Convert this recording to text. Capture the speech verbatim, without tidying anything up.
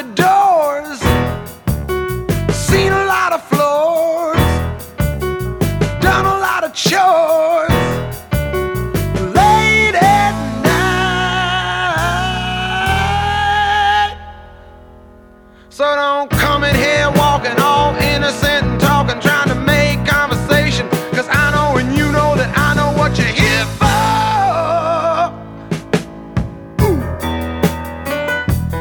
of doors, seen a lot of floors, done a lot of chores.